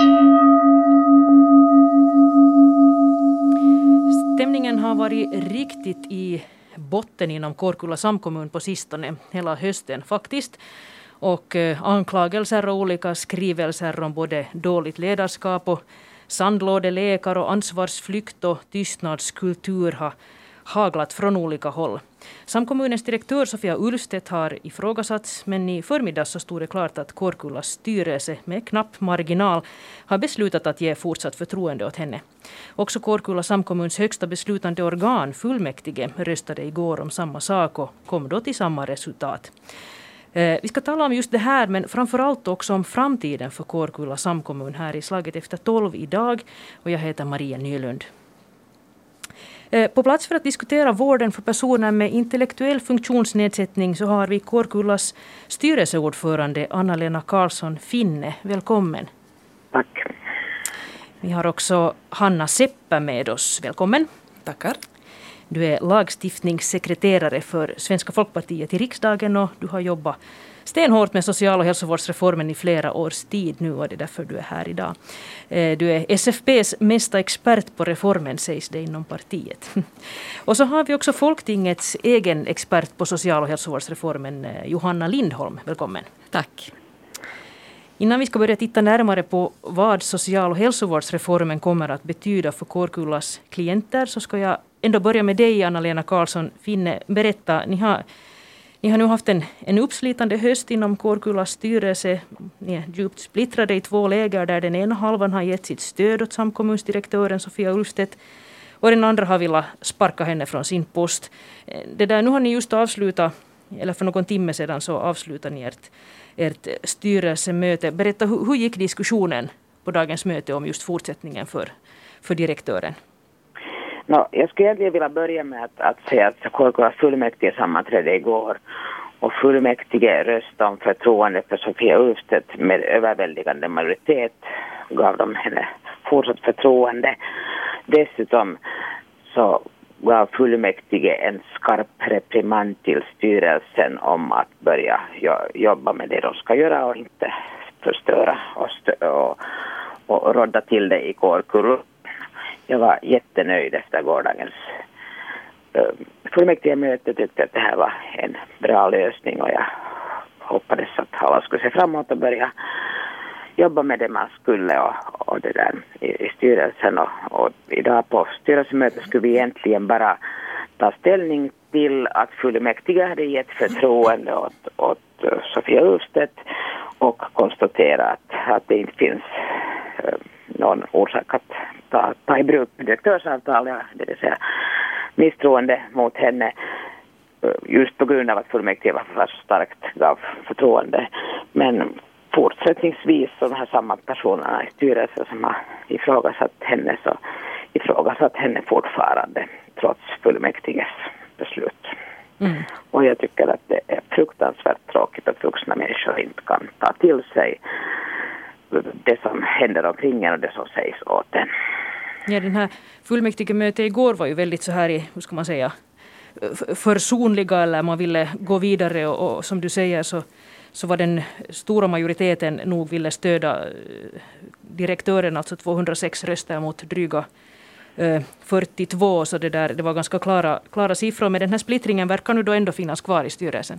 Stämningen har varit riktigt i botten inom Kårkulla samkommun på sistone, hela hösten faktiskt. Och anklagelser och olika skrivelser om både dåligt ledarskap och sandlådelekar och ansvarsflykt och tystnadskultur har haglat från olika håll. Samkommunens direktör Sofia Ulfstedt har ifrågasatts, men i förmiddags så stod det klart att Kårkullas styrelse med knapp marginal har beslutat att ge fortsatt förtroende åt henne. Också Kårkulla samkommuns högsta beslutande organ, fullmäktige, röstade igår om samma sak och kom då till samma resultat. Vi ska tala om just det här, men framförallt också om framtiden för Kårkulla samkommun här i Slaget efter 12 idag. Och jag heter Maria Nylund. På plats för att diskutera vården för personer med intellektuell funktionsnedsättning så har vi Kårkullas styrelseordförande Anna-Lena Karlsson Finne. Välkommen. Tack. Vi har också Hanna Seppä med oss. Välkommen. Tackar. Du är lagstiftningssekreterare för Svenska folkpartiet i riksdagen och du har jobbat stenhårt med social- och hälsovårdsreformen i flera års tid nu och det är därför du är här idag. Du är SFP:s mesta expert på reformen, sägs det inom partiet. Och så har vi också Folktingets egen expert på social- och hälsovårdsreformen, Johanna Lindholm. Välkommen. Tack. Innan vi ska börja titta närmare på vad social- och hälsovårdsreformen kommer att betyda för Kårkullas klienter så ska jag ändå börja med dig, Anna-Lena Karlsson Finne. Berätta, ni har nu haft en uppslitande höst inom Kårkullas styrelse. Ni är djupt splittrade i två läger där den ena halvan har gett sitt stöd åt samkommundirektören Sofia Ulfstedt och den andra har velat sparka henne från sin post. Nu har ni just avslutat, eller för någon timme sedan så avslutade ni ert styrelsemöte. Berätta, hur gick diskussionen på dagens möte om just fortsättningen för direktören? Jag skulle egentligen vilja börja med att säga att Kårkulla fullmäktige sammanträdde igår och fullmäktige röstade om förtroende för Sofia Ulfstedt med överväldigande majoritet, gav de henne fortsatt förtroende. Dessutom så gav fullmäktige en skarp reprimand till styrelsen om att börja jobba med det de ska göra och inte förstöra och rådda till det i Kårkulla. Jag var jättenöjd efter gårdagens fullmäktigemöte, tyckte att det här var en bra lösning och jag hoppades att alla skulle se framåt och börja jobba med det man skulle och det där i styrelsen och idag på styrelsemötet skulle vi egentligen bara ta ställning till att fullmäktige hade gett förtroende åt Sofia Ulfstedt och konstatera att det inte finns någon orsak att ta i bruk direktörsavtal, det vill säga misstroende mot henne just på grund av att fullmäktige var för starkt gav förtroende. Men fortsättningsvis så de här samma personerna i styrelsen som har ifrågasatt henne fortfarande trots fullmäktiges beslut. Mm. Och jag tycker att det är fruktansvärt tråkigt att vuxna människor inte kan ta till sig det som händer omkring en och det som sägs åt en. Ja, den här fullmäktigemötet igår var ju väldigt så här hur ska man säga, försonliga eller man ville gå vidare och som du säger så var den stora majoriteten nog ville stöda direktören, alltså 206 röster mot dryga 42, så det var ganska klara siffror, men den här splittringen verkar nu då ändå finnas kvar i styrelsen.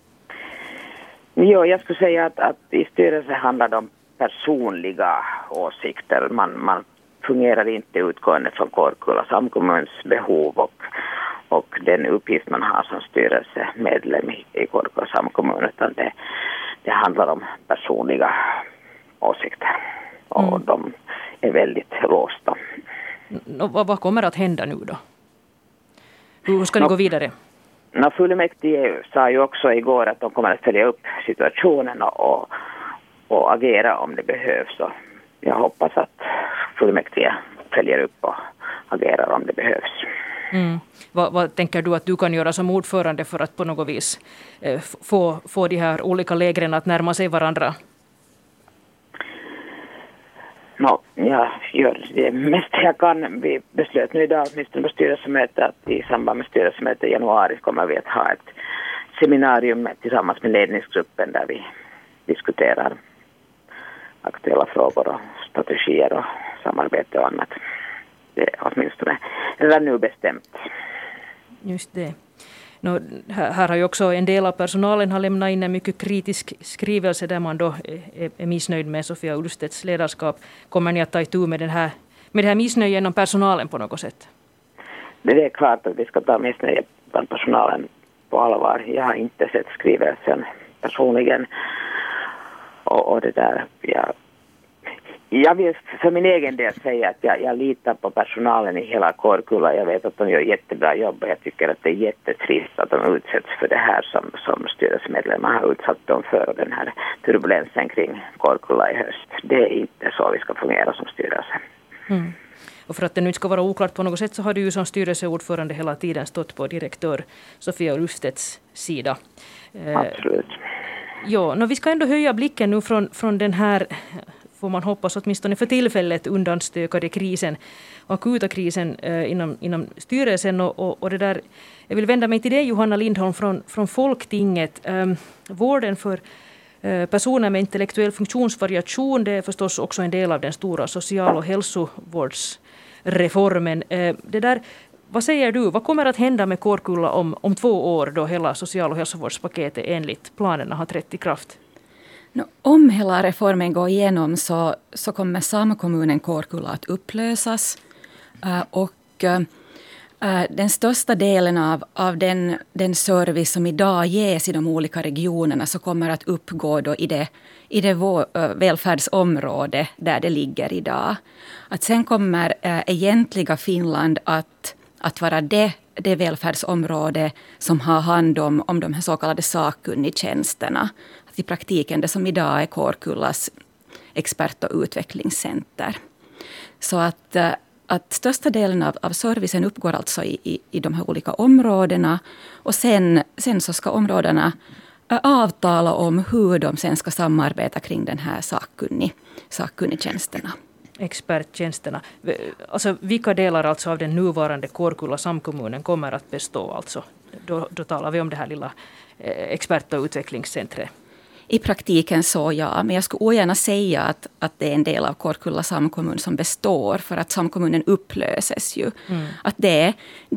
Ja, jag skulle säga att i styrelsen handlar det om personliga åsikter. Man fungerar inte utgående från Kårkulla samkommuns behov och den uppgift man har som styrelsemedlem i Kårkulla samkommun, utan det handlar om personliga åsikter och de är väldigt låsta. Vad kommer att hända nu då? Hur ska ni gå vidare? Fullmäktige sa ju också igår att de kommer att följa upp situationen och agera om det behövs. Och jag hoppas att fullmäktige följer upp och agerar om det behövs. Mm. Vad tänker du att du kan göra som ordförande för att på något vis få de här olika lägren att närma sig varandra? Jag gör det mesta jag kan. Vi beslöt nu idag åtminstone på styrelsemötet att i samband med styrelsemötet i januari kommer vi att ha ett seminarium tillsammans med ledningsgruppen där vi diskuterar aktuella frågor och strategier och samarbete och annat. Det är åtminstone redan nu bestämt. Just det. Här har ju också en del av personalen har lämnat in en mycket kritisk skrivelse där man då är missnöjd med Sofia Ulstedts ledarskap. Kommer ni att ta itu med det här missnöjet inom personalen på något sätt? Det är klart att vi ska ta missnöjet bland personalen på allvar. Jag har inte sett skrivelsen personligen. Och det där, jag vill för min egen del säga att jag litar på personalen i hela Kårkulla. Jag vet att de gör jättebra jobb och jag tycker att det är jättetrist att de utsätts för det här som styrelsemedlemmar har utsatt dem för, den här turbulensen kring Kårkulla i höst. Det är inte så vi ska fungera som styrelse. Mm. Och för att det nu inte ska vara oklart på något sätt så har du ju som styrelseordförande hela tiden stått på direktör Sofia Ulstedts sida. Absolut. Ja, vi ska ändå höja blicken nu från den här, får man hoppas åtminstone för tillfället, undanstökade krisen, akuta krisen inom styrelsen. Och det där, jag vill vända mig till dig, Johanna Lindholm, från Folktinget. Vården för personer med intellektuell funktionsvariation, det är förstås också en del av den stora social- och hälsovårdsreformen. Det där, vad säger du? Vad kommer att hända med Kårkulla om 2 år då hela social- och hälsovårdspaketet enligt planerna har trätt i kraft? Om hela reformen går igenom så kommer samkommunen Kårkulla att upplösas. Och den största delen av den service som idag ges i de olika regionerna så kommer att uppgå då i det välfärdsområde där det ligger idag. Att sen kommer egentliga Finland att vara det välfärdsområde som har hand om de här så kallade sakkunnigtjänsterna. Att i praktiken det som idag är Kårkullas expert- och utvecklingscenter. Så att största delen av servicen uppgår alltså i de här olika områdena. Och sen så ska områdena avtala om hur de sen ska samarbeta kring den här sakkunnigtjänsterna. Experttjänsterna. Alltså, vilka delar alltså av den nuvarande Kårkulla samkommunen kommer att bestå? Alltså, då talar vi om det här lilla expert- och utvecklingscentret. I praktiken så ja, men jag skulle ogärna säga att det är en del av Kårkulla samkommun som består, för att samkommunen upplöses ju. Mm. Att det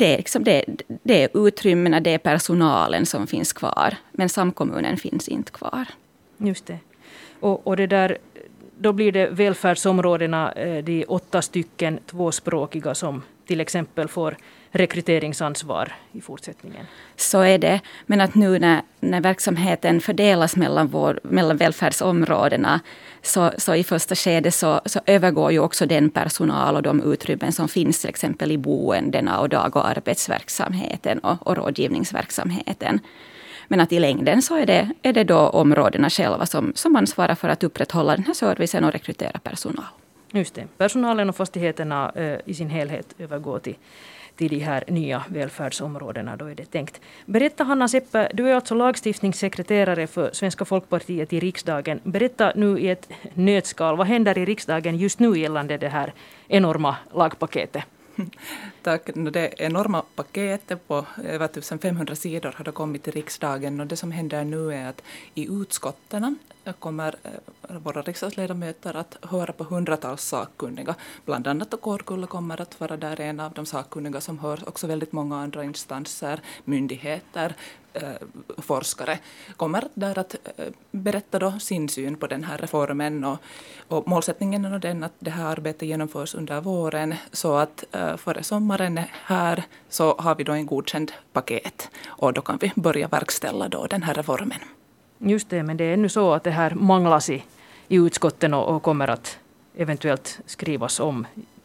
är utrymmena, det är personalen som finns kvar, men samkommunen finns inte kvar. Just det. Och det där, då blir det välfärdsområdena, de 8 stycken tvåspråkiga som till exempel får rekryteringsansvar i fortsättningen. Så är det, men att nu när verksamheten fördelas mellan välfärdsområdena så i första skede så övergår ju också den personal och de utrymmen som finns till exempel i boendena och dag- och arbetsverksamheten och rådgivningsverksamheten. Men att i längden så är det då områdena själva som ansvarar för att upprätthålla den här servicen och rekrytera personal. Just det. Personalen och fastigheterna i sin helhet övergår till de här nya välfärdsområdena, då är det tänkt. Berätta, Hanna Seppä, du är alltså lagstiftningssekreterare för Svenska folkpartiet i riksdagen. Berätta nu i ett nötskal, vad händer i riksdagen just nu gällande det här enorma lagpaketet? Tack. Det enorma paketet på över 1500 sidor har kommit till riksdagen, och det som händer nu är att i utskotterna kommer våra riksdagsledamöter att höra på hundratals sakkunniga. Bland annat Kårkulla kommer att vara där en av de sakkunniga som hör också väldigt många andra instanser, myndigheter, forskare kommer där att berätta då sin syn på den här reformen, och målsättningen är den att det här arbetet genomförs under våren, så att före sommaren här så har vi då en godkänd paket, och då kan vi börja verkställa då den här reformen. Just det, men det är ännu så att det här manglas i utskotten och kommer att eventuellt skrivas om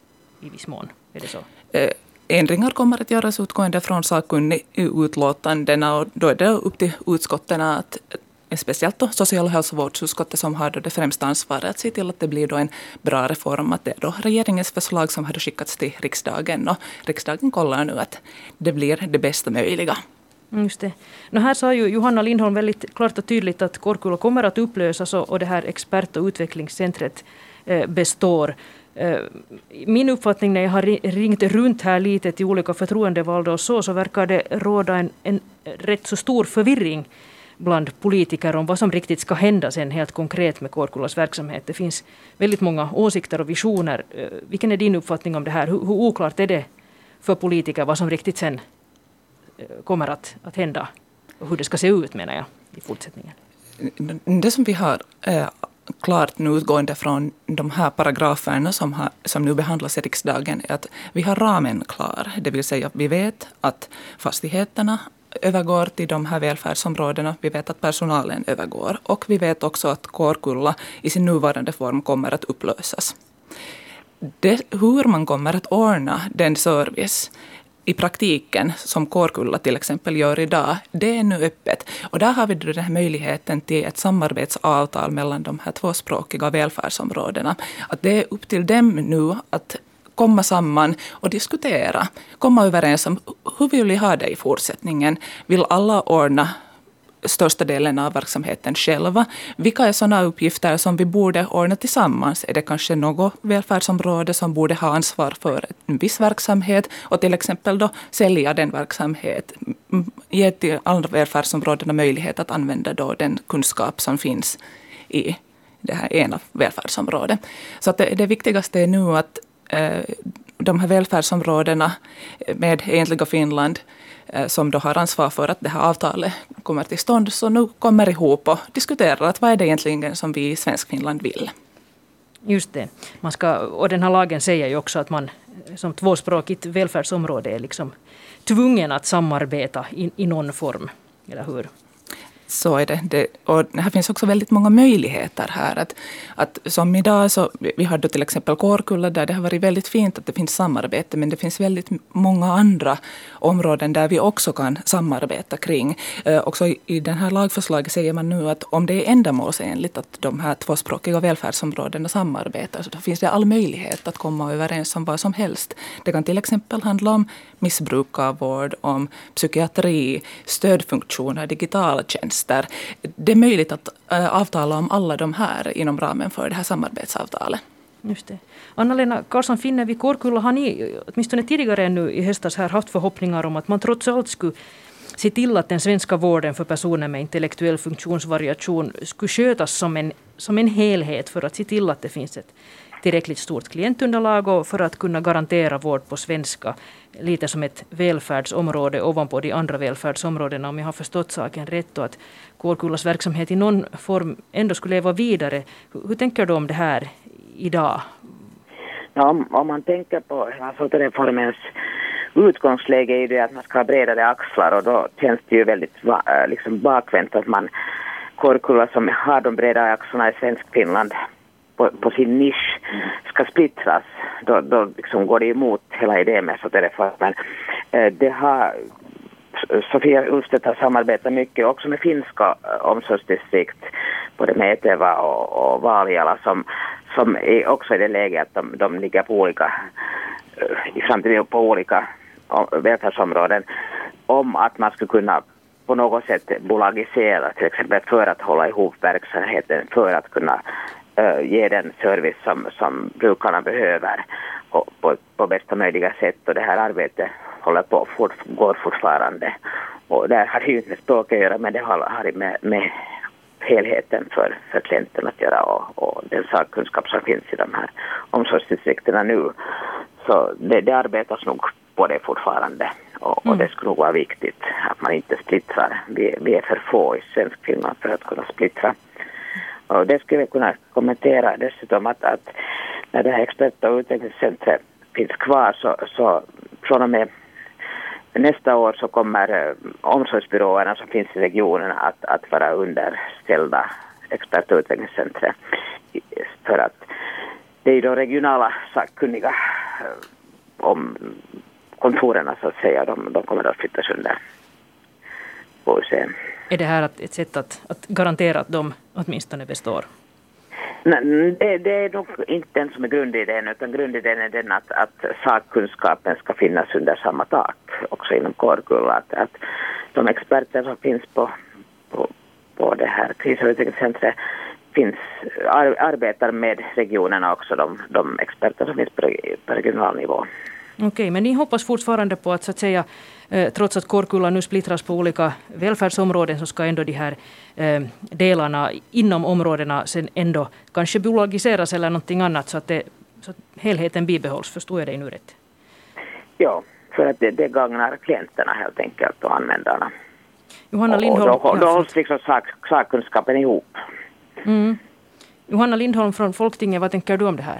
i viss mån. Är det så? Ändringar kommer att göras utgående från sakkunnig utlåtandena, och då är det upp till utskotten att speciellt då social- och hälsovårdsutskottet som har då det främsta ansvaret att se till att det blir då en bra reform, att det är då regeringens förslag som har skickats till riksdagen, och riksdagen kollar nu att det blir det bästa möjliga. Just det. Här sa ju Johanna Lindholm väldigt klart och tydligt att Kårkulla kommer att upplösas och det här expert- och utvecklingscentret består. Min uppfattning när jag har ringt runt här lite till olika förtroendevalda och så verkar det råda en rätt så stor förvirring bland politiker om vad som riktigt ska hända sen helt konkret med Kårkullas verksamhet. Det finns väldigt många åsikter och visioner. Vilken är din uppfattning om det här? Hur oklart är det för politiker vad som riktigt sen kommer att hända och hur det ska se ut, menar jag, i fortsättningen? Det som vi har klart nu utgående från de här paragraferna som nu behandlas i riksdagen är att vi har ramen klar. Det vill säga att vi vet att fastigheterna övergår till de här välfärdsområdena. Vi vet att personalen övergår. Och vi vet också att Kårkulla i sin nuvarande form kommer att upplösas. Hur man kommer att ordna den service i praktiken, som Kårkulla till exempel gör idag, det är nu öppet. Och där har vi den här möjligheten till ett samarbetsavtal mellan de här tvåspråkiga välfärdsområdena. Att det är upp till dem nu att komma samman och diskutera, komma överens om hur vill vi ha det i fortsättningen. Vill alla ordna största delen av verksamheten själva? Vilka är sådana uppgifter som vi borde ordna tillsammans? Är det kanske något välfärdsområde som borde ha ansvar för en viss verksamhet och till exempel då sälja den verksamhet, ge till andra välfärdsområdena möjlighet att använda då den kunskap som finns i det här ena välfärdsområdet. Så att det viktigaste är nu att de här välfärdsområdena med Egentliga Finland som då har ansvar för att det här avtalet kommer till stånd, så nu kommer ihop och diskuterar att vad är det egentligen som vi i Svensk Finland vill. Just det. Och den här lagen säger ju också att man som tvåspråkigt välfärdsområde är liksom tvungen att samarbeta i någon form, eller hur? Så är det. Och här finns också väldigt många möjligheter här. Att som idag, så vi har då till exempel Kårkulla där det har varit väldigt fint att det finns samarbete, men det finns väldigt många andra områden där vi också kan samarbeta kring. Också i den här lagförslaget säger man nu att om det är ändamålsenligt att de här tvåspråkiga välfärdsområdena samarbetar, så då finns det all möjlighet att komma överens om vad som helst. Det kan till exempel handla om missbrukarvård, om psykiatri, stödfunktioner, digitala tjänster. Det är möjligt att avtala om alla de här inom ramen för det här samarbetsavtalet. Just det. Anna-Lena Karlsson-Finne, vid Kårkulla har ni åtminstone tidigare ännu i höstas här haft förhoppningar om att man trots allt skulle se till att den svenska vården för personer med intellektuell funktionsvariation skulle skötas som en helhet för att se till att det finns ett tillräckligt stort klientunderlag och för att kunna garantera vård på svenska, lite som ett välfärdsområde ovanpå de andra välfärdsområdena, om jag har förstått saken rätt, och att Kårkullas verksamhet i någon form ändå skulle leva vidare. Hur tänker du om det här idag? Ja, om man tänker på reformens utgångsläge är det att man ska ha bredare axlar, och då känns det ju väldigt liksom bakvänt att man Kårkulla som har de breda axlarna i Svensk Finland på sin nisch ska splittras. Då liksom går det emot hela idén med reformen. Det har Sofia Ulstedt har samarbetat mycket också med finska omsorgsdistrikt, både med Eteva och Valjala som är också i det läget att de ligger på olika i framtiden på olika välfärdsområden, om att man skulle kunna på något sätt bolagisera till exempel för att hålla ihop verksamheten, för att kunna ge den service som brukarna behöver på bästa möjliga sätt, och det här arbetet går fortfarande, och där har det ju inte med språk att göra, men det har med helheten för klienten att göra och den sakkunskap som finns i de här omsorgsdistrikterna nu. Så det arbetas nog på det fortfarande, och det skulle nog vara viktigt att man inte splittrar. Vi är för få i Svensk Finland för att kunna splittra. Och det skulle vi kunna kommentera dessutom att när det här expert- och utvecklingscentret finns kvar så från och med nästa år så kommer omsorgsbyråerna som finns i regionen att vara underställda expert- och utvecklingscentret, för att det är de regionala sakkunniga om kontorerna så att säga, de kommer att flyttas under OUC. Är det här ett sätt att garantera att de åtminstone består? Nej, det är nog inte den som är grundidén, utan grundidén är den att sakkunskapen ska finnas under samma tak också inom Kårkulla. Att de experter som finns på det här kris- och utvecklingscentret arbetar med regionerna också, de experter som finns på regional nivå. Okej, men ni hoppas fortfarande på att, så att säga, trots att Kårkulla nu splittras på olika välfärdsområden, så ska ändå de här delarna inom områdena sen ändå kanske bolagiseras eller någonting annat, så att helheten bibehålls. Förstår jag dig nu rätt? Ja, för att det gagnar klienterna helt enkelt och användarna. Johanna Lindholm, då hålls liksom sakkunskapen ihop. Mm. Johanna Lindholm från Folktinget, vad tänker du om det här?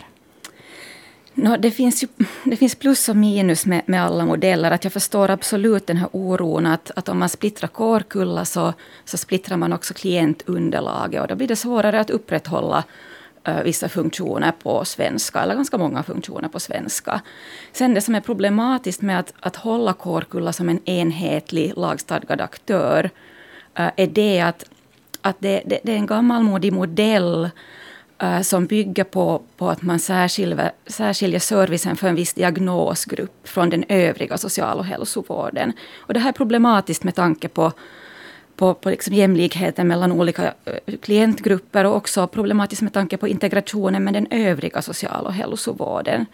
Det finns plus och minus med alla modeller. Att jag förstår absolut den här oron att om man splittrar Kårkulla så splittrar man också klientunderlaget. Och då blir det svårare att upprätthålla vissa funktioner på svenska, eller ganska många funktioner på svenska. Sen det som är problematiskt med att hålla Kårkulla som en enhetlig lagstadgad aktör är det att det är en gammalmodig modell som bygger på att man särskiljer servicen för en viss diagnosgrupp från den övriga social- och hälsovården. Och det här är problematiskt med tanke på liksom jämlikheten mellan olika klientgrupper, och också problematiskt med tanke på integrationen med den övriga social- och hälsovården.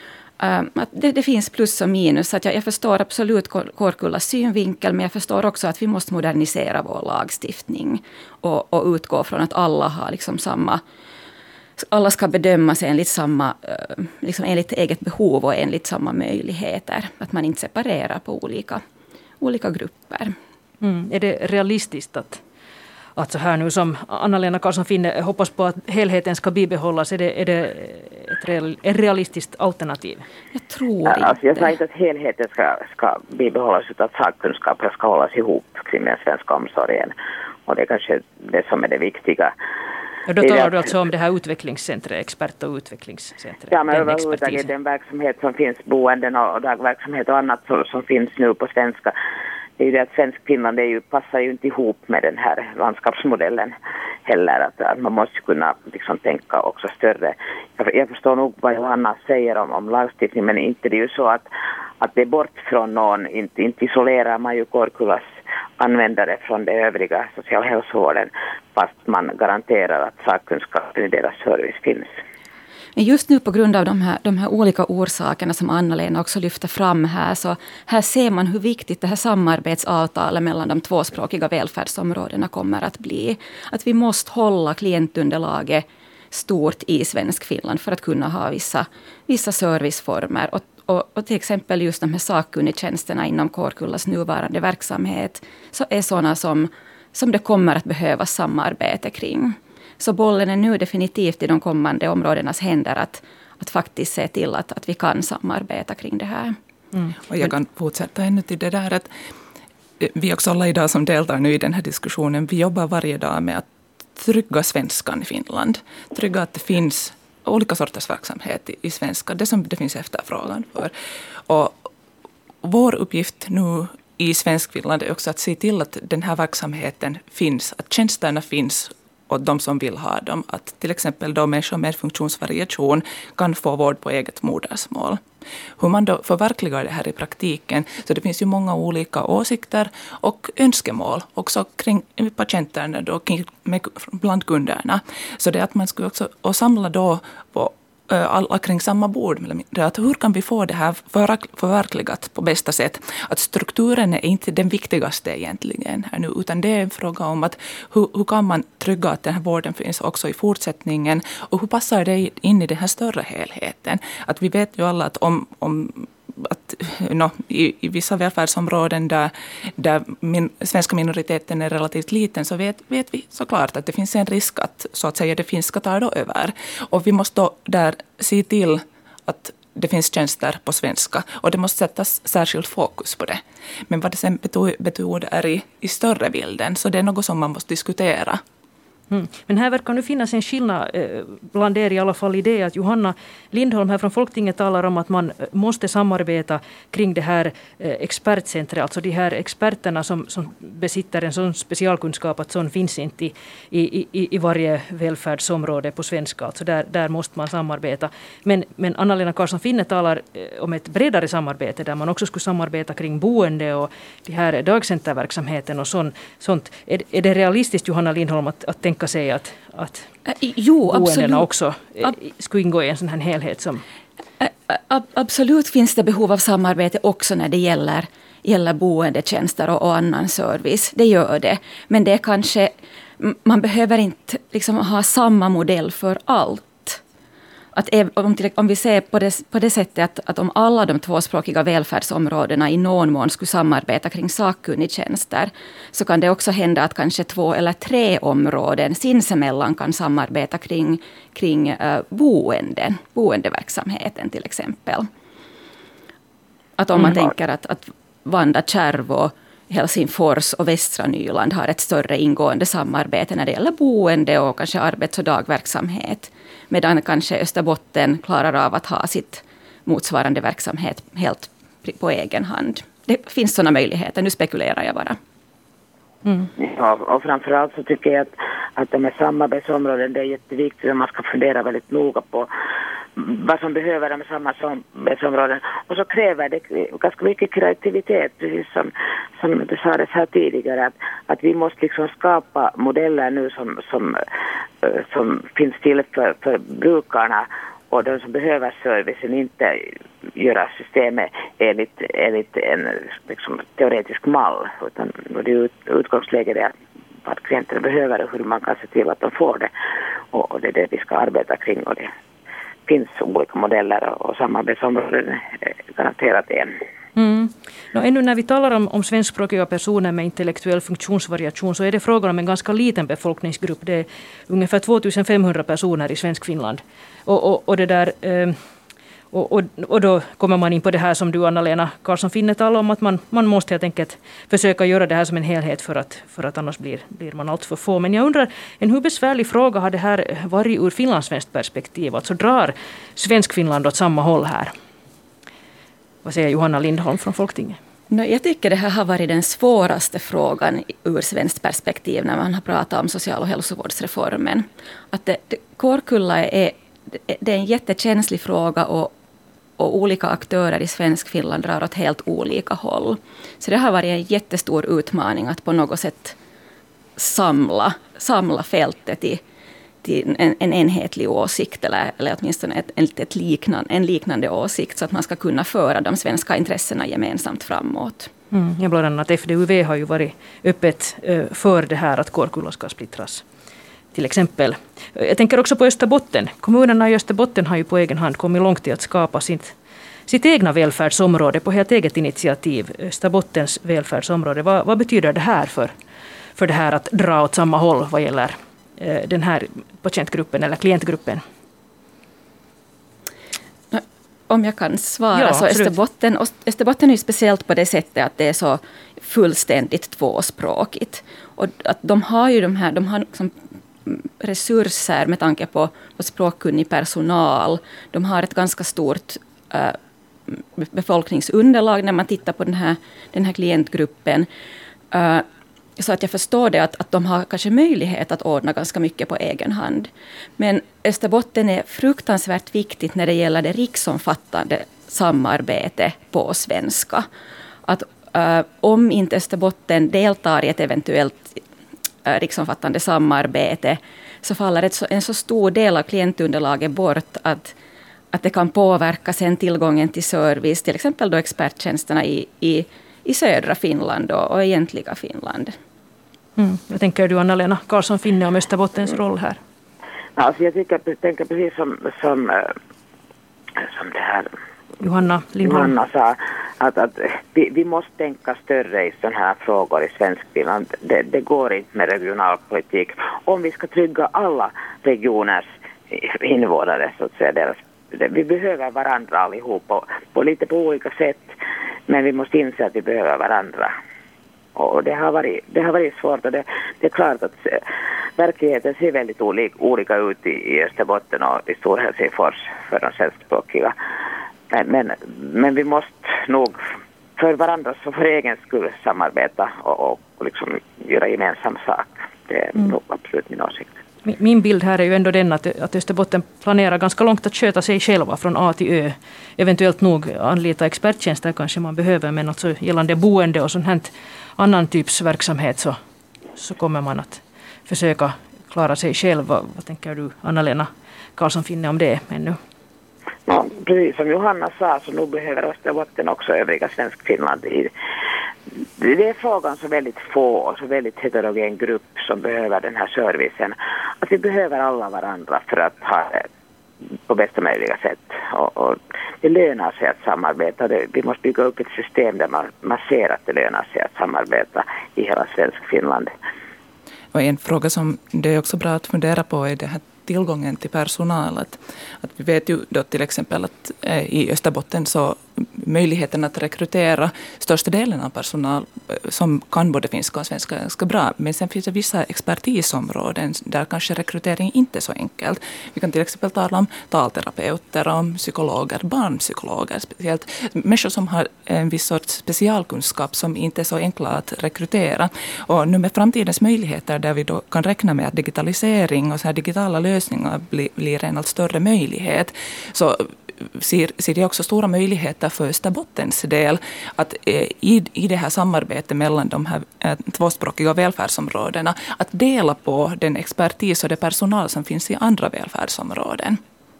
Det finns plus och minus. Att jag förstår absolut Kårkullas synvinkel, men jag förstår också att vi måste modernisera vår lagstiftning och utgå från att alla har liksom alla ska bedömas enligt samma, liksom enligt eget behov och enligt samma möjligheter. Att man inte separerar på olika grupper. Är det realistiskt att så här nu som Anna-Lena Karlsson-Finne hoppas på att helheten ska bibehållas? Är det ett realistiskt alternativ? Jag tror inte. Alltså jag säger inte att helheten ska bibehållas, utan att sakkunskapen ska hållas ihop kring den svenska omsorgen. Och det är kanske det som är det viktiga. Och då talar du alltså om det här utvecklingscentret, expert- och utvecklingscentret. Ja, men överhuvudtaget den verksamhet som finns, boenden och dagverksamhet och annat som finns nu på svenska. Det är ju det att svensk Finland passar ju inte ihop med den här landskapsmodellen heller. Att man måste kunna liksom tänka också större. Jag förstår nog vad Johanna säger om lagstiftning, men inte det är ju så att det är bort från någon. Inte isolerar man ju Kårkullas användare från det övriga social- och hälsovården, fast man garanterar att sakkunskapen i deras service finns. Men just nu på grund av de här olika orsakerna som Anna-Lena också lyfter fram här, så här ser man hur viktigt det här samarbetsavtalet mellan de tvåspråkiga välfärdsområdena kommer att bli. Att vi måste hålla klientunderlaget stort i svensk Finland för att kunna ha vissa serviceformer. Och till exempel just de här sakkunnigtjänsterna inom Kårkullas nuvarande verksamhet så är sådana som det kommer att behövas samarbete kring. Så bollen är nu definitivt i de kommande områdenas händer att faktiskt se till att vi kan samarbeta kring det här. Och jag kan fortsätta ännu till det där att vi också alla idag som deltar nu i den här diskussionen, vi jobbar varje dag med att trygga svenskan i Finland. Trygga att det finns olika sorters verksamhet i svenska, det som det finns efterfrågan för. Och vår uppgift nu i svensk Finland är också att se till att den här verksamheten finns, att tjänsterna finns och de som vill ha dem. Att till exempel då människor med funktionsvariation kan få vård på eget modersmål. Hur man då förverkligar det här i praktiken, så det finns ju många olika åsikter och önskemål också kring patienterna då, bland kunderna. Så det är att man skulle också och samla då på alla kring samma bord. Att hur kan vi få det här förverkligat på bästa sätt? Att strukturen är inte den viktigaste egentligen här nu, utan det är en fråga om att hur kan man trygga att den här vården finns också i fortsättningen, och hur passar det in i den här större helheten? Att vi vet ju alla att i vissa välfärdsområden där svenska minoriteten är relativt liten, så vet vi såklart att det finns en risk att så att säga det finska tar då över. Och vi måste då där se till att det finns tjänster på svenska, och det måste sättas särskilt fokus på det. Men vad det sen betyder i större bilden, så det är något som man måste diskutera. Men här verkar nu finnas en skillnad bland er i alla fall i det att Johanna Lindholm här från Folktinget talar om att man måste samarbeta kring det här expertcentret, alltså de här experterna som besitter en sån specialkunskap att sån finns inte i varje välfärdsområde på svenska, alltså där måste man samarbeta. Men Anna-Lena Karlsson-Finne talar om ett bredare samarbete där man också skulle samarbeta kring boende och de här dagcenterverksamheten och sånt. Är det realistiskt, Johanna Lindholm, att tänka sig att boendena också skulle ingå i en sån här helhet som... absolut finns det behov av samarbete också när det gäller boendetjänster och annan service. Det gör det. Men det är kanske, man behöver inte liksom ha samma modell för allt. Att om vi ser på det sättet att om alla de tvåspråkiga välfärdsområdena i någon mån skulle samarbeta kring sakkunnigtjänster, så kan det också hända att kanske 2 eller 3 områden sinsemellan kan samarbeta kring boendeverksamheten till exempel. Att om man tänker att Vanda, Kärvo, Helsingfors och Västra Nyland har ett större ingående samarbete när det gäller boende och kanske arbets- och dagverksamhet. Medan kanske Österbotten klarar av att ha sitt motsvarande verksamhet helt på egen hand. Det finns sådana möjligheter, nu spekulerar jag bara. Mm. Ja, och framförallt så tycker jag att de här samarbetsområden, det är jätteviktigt att man ska fundera väldigt noga på vad som behöver de samarbetsområden. Och så kräver det ganska mycket kreativitet, precis som det sades här tidigare, att vi måste liksom skapa modeller nu som finns till för brukarna och de som behöver servicen, inte göra systemet enligt en liksom teoretisk mall, utan det utgångsläget är vad klienterna behöver och hur man kan se till att de får det, och det är det vi ska arbeta kring, och det finns olika modeller och samarbetsområden garanterat en. Mm. Ännu när vi talar om svenskspråkiga personer med intellektuell funktionsvariation, så är det frågan om en ganska liten befolkningsgrupp. Det är ungefär 2500 personer i svensk Finland. Och det där, och då kommer man in på det här som du, Anna-Lena Karlsson-Finne, talar om, att man måste helt enkelt försöka göra det här som en helhet för att annars blir man allt för få. Men jag undrar, hur besvärlig fråga har det här varit ur finlandssvenskt perspektiv? Alltså drar svensk Finland åt samma håll här? Vad säger Johanna Lindholm från Folktinget? Jag tycker det här har varit den svåraste frågan ur svenskt perspektiv när man har pratat om social- och hälsovårdsreformen. Att Kårkulla det är en jättekänslig fråga, och olika aktörer i svensk Finland drar åt helt olika håll. Så det har varit en jättestor utmaning att på något sätt samla fältet till en enhetlig åsikt, eller åtminstone en liknande åsikt, så att man ska kunna föra de svenska intressena gemensamt framåt. Ja, bland annat FDUV har ju varit öppet för det här att Kårkulla ska splittras. Till exempel. Jag tänker också på Österbotten. Kommunerna i Österbotten har ju på egen hand kommit långt i att skapa sitt egna välfärdsområde på helt eget initiativ. Österbottens välfärdsområde. Vad betyder det här för det här att dra åt samma håll vad gäller den här patientgruppen eller klientgruppen? Om jag kan svara, ja, så Österbotten är ju speciellt på det sättet att det är så fullständigt tvåspråkigt. Och att de har ju de har liksom resurser med tanke på språkkunnig personal. De har ett ganska stort befolkningsunderlag när man tittar på den här klientgruppen. Så att jag förstår det att de har kanske möjlighet att ordna ganska mycket på egen hand. Men Österbotten är fruktansvärt viktigt när det gäller det riksomfattande samarbete på svenska. Att om inte Österbotten deltar i ett eventuellt riksomfattande samarbete, så faller en så stor del av klientunderlaget bort att det kan påverka sen tillgången till service, till exempel då experttjänsterna i södra Finland och egentliga Finland. Vad tänker du, Anna-Lena Karlsson-Finne, om Österbottens roll här? Alltså jag tänker precis som det här Johanna Lindholm. Johanna sa, att vi måste tänka större i sådana här frågor i svensk Finland. Det går inte med regionalpolitik. Om vi ska trygga alla regioners invånare, så att säga, vi behöver varandra allihop på lite på olika sätt, men vi måste inse att vi behöver varandra. Och det har varit svårt, och det är klart att verkligheten ser väldigt olika ut i Österbotten och i Stor-Helsingfors för de svenskspråkiga. Men vi måste nog för varandra och för egen skull samarbeta och liksom göra gemensam sak. Det är nog absolut min åsikt. Min bild här är ju ändå den att Österbotten planerar ganska långt att sköta sig själva från A till Ö. Eventuellt nog anlita experttjänster kanske man behöver, men alltså gällande boende och sån här annan typs verksamhet så kommer man att försöka klara sig själv. Vad tänker du, Anna-Lena Karlsson-Finne, om det ännu? Ja, precis som Johanna sa, så nu behöver Österbotten också övriga svensk Finland. Det är frågan så väldigt få och så väldigt heterogen grupp som behöver den här servicen. Att vi behöver alla varandra för att ha det på bästa möjliga sätt. Och det lönar sig att samarbeta. Vi måste bygga upp ett system där man ser att det lönar sig att samarbeta i hela svensk Finland. Och en fråga som det är också bra att fundera på är det här tillgången till personal. Att vi vet ju då till exempel att i Österbotten så möjligheten att rekrytera största delen av personal som kan både finska och svenska är ganska bra. Men sen finns det vissa expertisområden där kanske rekrytering inte är så enkelt. Vi kan till exempel tala om talterapeuter, om psykologer, barnpsykologer speciellt. Människor som har en viss sorts specialkunskap som inte är så enkla att rekrytera. Och nu med framtidens möjligheter där vi då kan räkna med att digitalisering och så här digitala lösningar blir en allt större möjlighet, så ser det också stora möjligheter för Österbottens del att i det här samarbetet mellan de här tvåspråkiga välfärdsområdena att dela på den expertis och det personal som finns i andra välfärdsområden.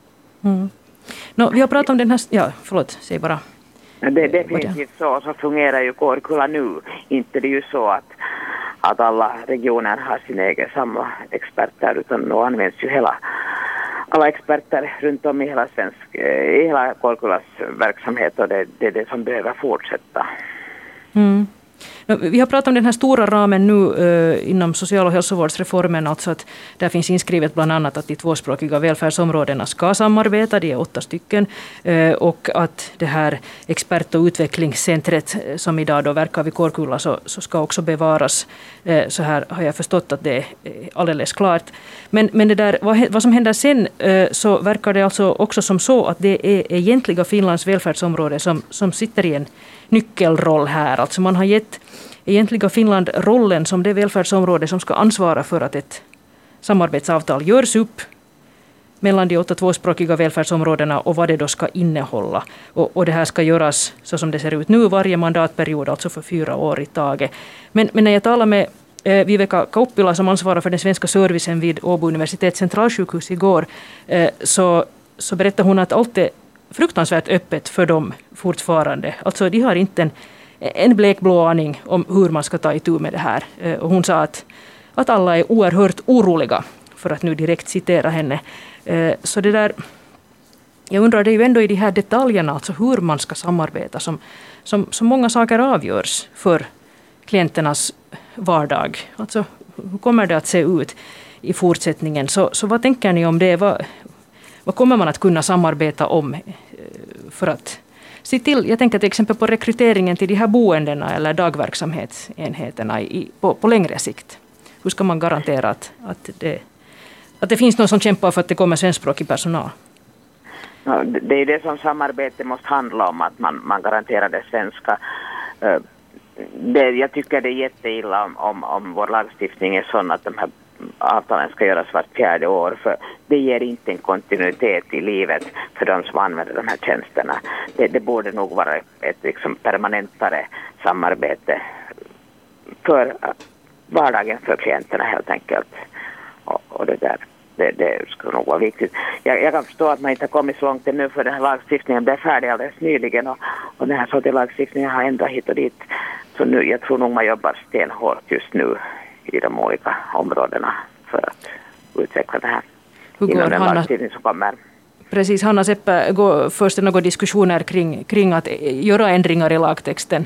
Vi har pratat om den här... Ja, förlåt, säg bara. Det är definitivt så fungerar ju Kårkulla nu. Inte det är ju så att alla regioner har sin egen samma experter, utan nu används ju alla experter runt om i hela Kårkullas verksamhet, och det är det som behöver fortsätta. Vi har pratat om den här stora ramen nu inom social- och hälsovårdsreformen, alltså att där finns inskrivet bland annat att de tvåspråkiga välfärdsområdena ska samarbeta, det är 8 stycken, och att det här expert- och utvecklingscentret som idag då verkar vid Kårkulla så ska också bevaras. Så här har jag förstått att det är alldeles klart. Men det där, vad som händer sen, så verkar det alltså också som så att det är egentliga Finlands välfärdsområde som sitter i en nyckelroll här. Alltså man har gett egentliga Finland rollen som det välfärdsområde som ska ansvara för att ett samarbetsavtal görs upp mellan de 8 tvåspråkiga välfärdsområdena och vad det då ska innehålla. Och det här ska göras så som det ser ut nu varje mandatperiod, alltså för 4 år i taget. Men när jag talar med Viveka Kauppila som ansvarar för den svenska servicen vid Åbo universitets centralsjukhus igår, så berättar hon att allt är fruktansvärt öppet för dem fortfarande. Alltså de har inte en blekblå aning om hur man ska ta itu med det här. Och hon sa att alla är oerhört oroliga, för att nu direkt citera henne. Så det där, jag undrar, det är ju ändå i de här detaljerna, alltså hur man ska samarbeta, som många saker avgörs för klienternas vardag. Alltså hur kommer det att se ut i fortsättningen? Så vad tänker ni om det? Vad kommer man att kunna samarbeta om för att se till, jag tänker till exempel på rekryteringen till de här boendena eller dagverksamhetsenheterna på längre sikt. Hur ska man garantera att det finns någon som kämpar för att det kommer svenskspråkig personal? Ja, det är det som samarbete måste handla om, att man garanterar det svenska. Jag tycker det är jätteilla om vår lagstiftning är sån att de här avtalen ska göras vart 4:e år, för det ger inte en kontinuitet i livet för de som använder de här tjänsterna. Det borde nog vara ett liksom permanentare samarbete för vardagen för klienterna helt enkelt. Och det skulle nog vara viktigt. Jag kan förstå att man inte har kommit så långt ännu, för den här lagstiftningen blev färdig alldeles nyligen, och den här sortens lagstiftningen har ändrat hit och dit. Så nu, jag tror nog man jobbar stenhårt just nu i de olika områdena för att utveckla det här inom den lagstiftning som kommer. Precis, Hanna Seppä, förs det några diskussioner kring att göra ändringar i lagtexten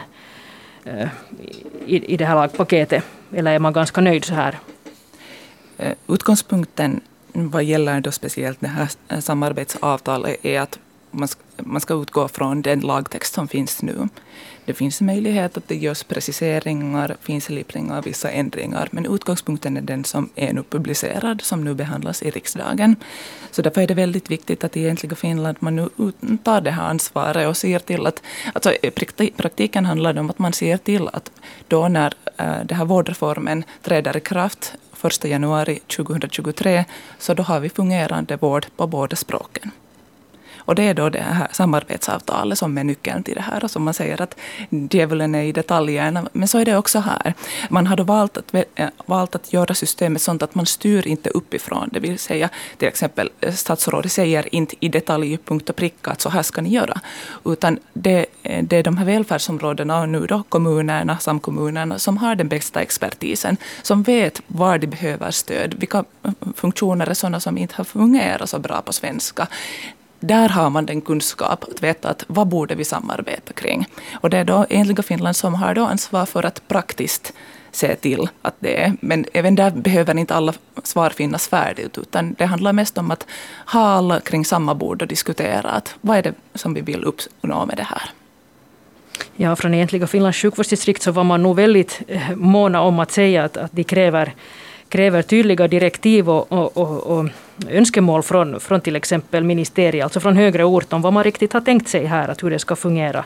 i det här lagpaketet, eller är man ganska nöjd så här? Utgångspunkten vad gäller då speciellt det här samarbetsavtalet är att man ska utgå från den lagtext som finns nu. Det finns möjlighet att det görs preciseringar, finslipningar, vissa ändringar, men utgångspunkten är den som är nu publicerad, som nu behandlas i riksdagen. Så därför är det väldigt viktigt att egentligen Finland man nu tar det här ansvaret och ser till att, alltså praktiken handlar om att man ser till att då när det här vårdreformen träder i kraft 1 januari 2023, så då har vi fungerande vård på båda språken. Och det är då det här samarbetsavtalet som är nyckeln till det här. Och som man säger att djävulen är i detaljerna. Men så är det också här. Man har då valt att göra systemet sånt att man styr inte uppifrån. Det vill säga till exempel statsrådet säger inte i detalj, punkt och pricka att så här ska ni göra. Utan det är de här välfärdsområdena och nu då kommunerna, samkommunerna som har den bästa expertisen. Som vet var de behöver stöd. Vilka funktioner är sådana som inte har fungerat så bra på svenska. Där har man den kunskap att veta att vad borde vi samarbeta kring. Och det är då Äntligen Finland som har då ansvar för att praktiskt se till att det är. Men även där behöver inte alla svar finnas färdigt. Utan det handlar mest om att ha alla kring samma bord och diskutera att vad är det som vi vill uppnå med det här. Ja, från Äntligen Finlands sjukvårdsdistrikt så var man nog väldigt måna om att säga att de kräver tydliga direktiv och önskemål från till exempel ministeriet, alltså från högre ort om vad man riktigt har tänkt sig här, att hur det ska fungera.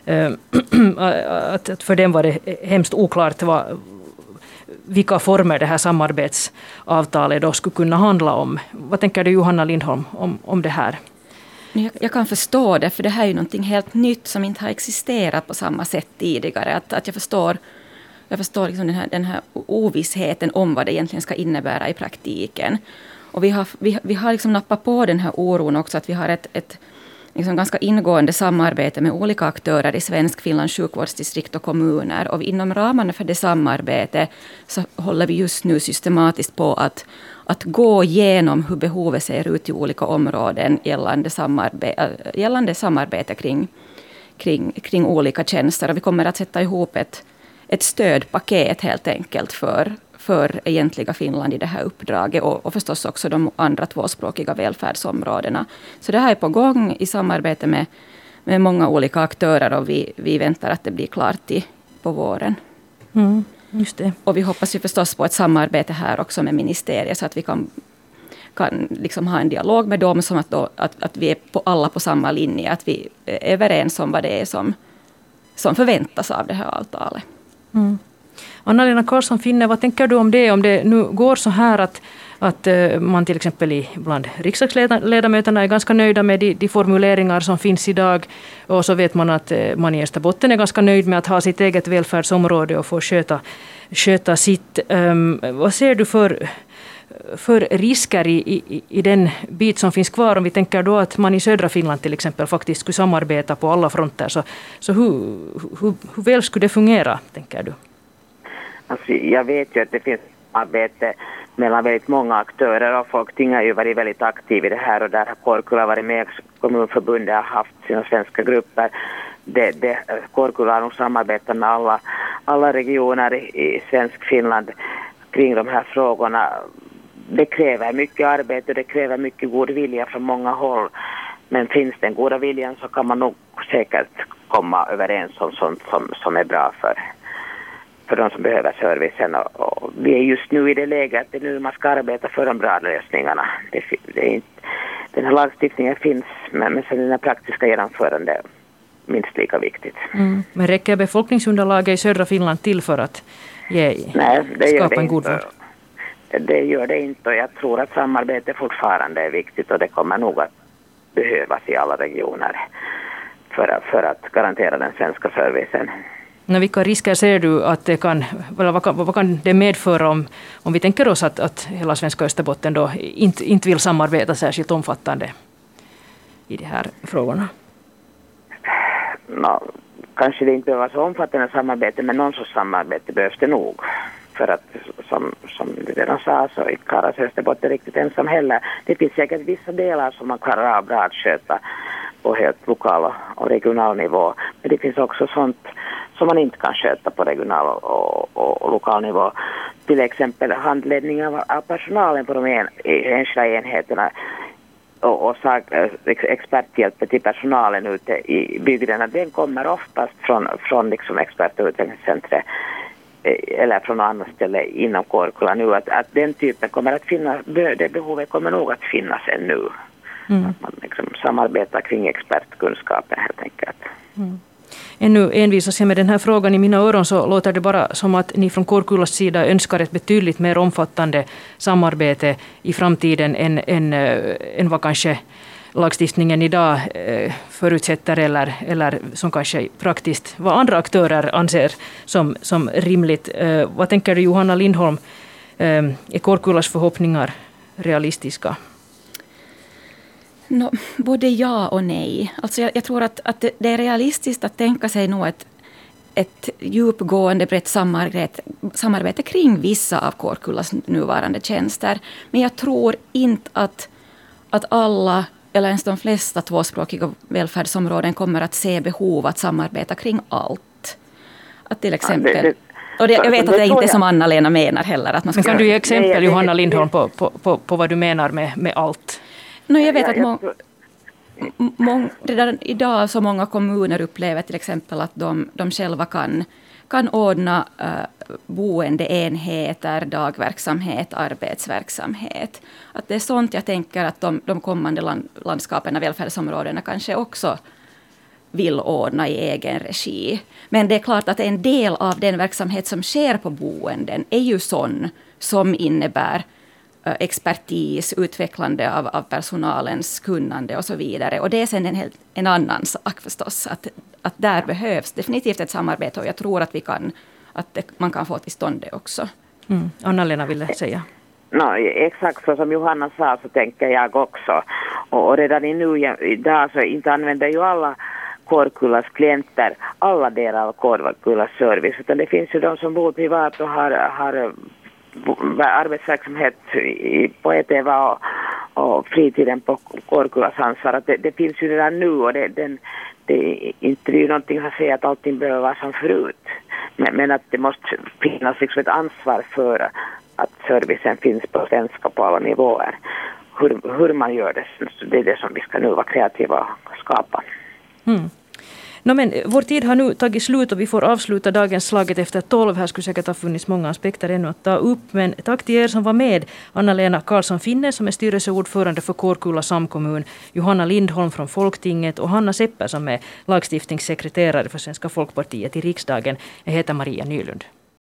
Att för dem var det hemskt oklart vilka former det här samarbetsavtalet då skulle kunna handla om. Vad tänker du, Johanna Lindholm, om det här? Jag kan förstå det, för det här är ju någonting helt nytt som inte har existerat på samma sätt tidigare. Att jag förstår liksom den här ovissheten om vad det egentligen ska innebära i praktiken. Och vi har liksom nappat på den här oron också, att vi har ett liksom ganska ingående samarbete med olika aktörer i svensk Finlands sjukvårdsdistrikt och kommuner. Och inom ramarna för det samarbetet så håller vi just nu systematiskt på att gå igenom hur behovet ser ut i olika områden gällande samarbete kring olika tjänster. Och vi kommer att sätta ihop ett stödpaket helt enkelt för egentliga Finland i det här uppdraget och förstås också de andra tvåspråkiga välfärdsområdena. Så det här är på gång i samarbete med många olika aktörer och vi väntar att det blir klart på våren. Just det. Och vi hoppas ju förstås på ett samarbete här också med ministeriet så att vi kan liksom ha en dialog med dem som att vi är alla på samma linje, att vi är överens om vad det är som förväntas av det här avtalet. Anna-Lena Karlsson-Finne, vad tänker du om det? Om det nu går så här att man till exempel bland riksdagsledamöterna är ganska nöjda med de formuleringar som finns idag, och så vet man att man i Österbotten är ganska nöjd med att ha sitt eget välfärdsområde och få sköta sitt. Vad ser du för risker i den bit som finns kvar, om vi tänker då att man i södra Finland till exempel faktiskt skulle samarbeta på alla fronter, så hur väl skulle det fungera, tänker du? Alltså, jag vet ju att det finns samarbete mellan väldigt många aktörer, och Folktinget har ju varit väldigt aktiv i det här, och där har Korkula varit med, kommunförbundet har haft sina svenska grupper. Korkula har nog samarbetat med alla regioner i svensk Finland kring de här frågorna. Det kräver mycket arbete och det kräver mycket god vilja från många håll. Men finns den goda viljan så kan man nog säkert komma överens om sånt som är bra för de som behöver servicen. Och vi är just nu i det läget att det är nu man ska arbeta för de bra lösningarna. Det är inte, den här lagstiftningen finns, men sen den här praktiska genomförande minst lika viktigt. Men räcker befolkningsunderlaget i södra Finland till för att skapa en god vård? Det gör det inte, och jag tror att samarbete fortfarande är viktigt, och det kommer nog att behövas i alla regioner för att garantera den svenska servicen. Vilka risker ser du att det kan, vad kan det medföra om vi tänker oss att hela svenska Österbotten då inte vill samarbeta särskilt omfattande i de här frågorna? Kanske det inte behöver vara så omfattande samarbete, men någon sorts samarbete behövs det nog. För att som du redan sa så är Karas Österbotten riktigt ensam heller. Det finns säkert vissa delar som man klarar av bra att sköta på helt lokal och regional nivå. Men det finns också sånt som man inte kan sköta på regional och lokal nivå. Till exempel handledning av personalen på de enskilda enheterna och experthjälp till personalen ute i bygderna. Den kommer oftast från liksom expert- och utvecklingscentret eller från något annat ställe inom Korkula nu. Att den typen kommer att finnas, det behovet kommer nog att finnas ännu. Att man liksom samarbetar kring expertkunskapen helt enkelt. Ännu envisas jag med den här frågan. I mina öron så låter det bara som att ni från Korkulas sida önskar ett betydligt mer omfattande samarbete i framtiden än vad kanske lagstiftningen idag förutsätter eller som kanske praktiskt vad andra aktörer anser som rimligt. Vad tänker du, Johanna Lindholm? Är Kårkullas förhoppningar realistiska? Både ja och nej. Alltså jag tror att det är realistiskt att tänka sig nog ett djupgående brett samarbete kring vissa av Kårkullas nuvarande tjänster. Men jag tror inte att alla eller ens de flesta tvåspråkiga välfärdsområden kommer att se behov att samarbeta kring allt. Att till exempel... Och jag vet att det inte är som Anna-Lena menar heller. Att man ska... Kan du ge exempel, Johanna Lindholm, på vad du menar med allt? Jag vet att redan idag så många kommuner upplever till exempel att de själva kan ordna boendeenheter, dagverksamhet, arbetsverksamhet. Att det är sånt jag tänker att de kommande landskapen och välfärdsområdena kanske också vill ordna i egen regi. Men det är klart att en del av den verksamhet som sker på boenden är ju sån som innebär expertis, utvecklande av personalens kunnande och så vidare. Och det är sen en annan sak förstås. Att där behövs definitivt ett samarbete och jag tror att man kan få till stånd det också. Anna-Lena ville säga. Exakt så som Johanna sa så tänker jag också. Och redan idag så inte använder ju alla Kårkullas klienter alla delar av Kårkullas service. Utan det finns ju de som bor privat och har arbetsverksamhet på ETV och fritiden på Kårkullas ansvar. Att det finns ju redan nu och det är inte någonting att säga att allting behöver vara som förut. Men att det måste finnas liksom ett ansvar för att servicen finns på svenska på alla nivåer. Hur man gör det är det som vi ska nu vara kreativa och skapa. Men vår tid har nu tagit slut och vi får avsluta dagens Slaget efter 12. Här skulle säkert ha funnits många aspekter ännu att ta upp. Men tack till er som var med. Anna-Lena Karlsson-Finne som är styrelseordförande för Kårkulla samkommun. Johanna Lindholm från Folktinget och Hanna Sepper som är lagstiftningssekreterare för Svenska folkpartiet i riksdagen. Jag heter Maria Nylund.